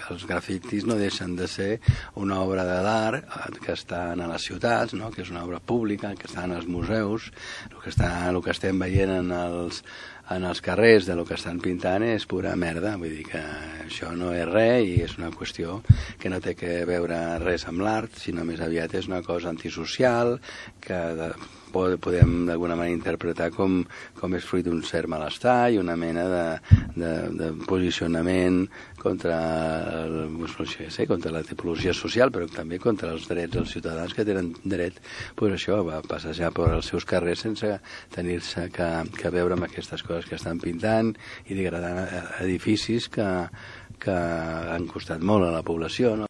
els grafitis no deixen de ser una obra d'art que està a les ciutats, no? Que és una obra pública, que està en els museus, el que estem veient en els carrers de lo que estan pintant és pura merda, vull dir que això no és res i és una qüestió que no té que veure res amb l'art, sinó més aviat és una cosa antisocial que podem d'alguna manera interpretar com és fruit d'un cert malestar i una mena de posicionament contra la tipologia social, però també contra els drets dels ciutadans que tenen dret a passejar per els seus carrers sense tenir-se que veure amb aquestes coses que estan pintant i degradant edificis que han costat molt a la població, no?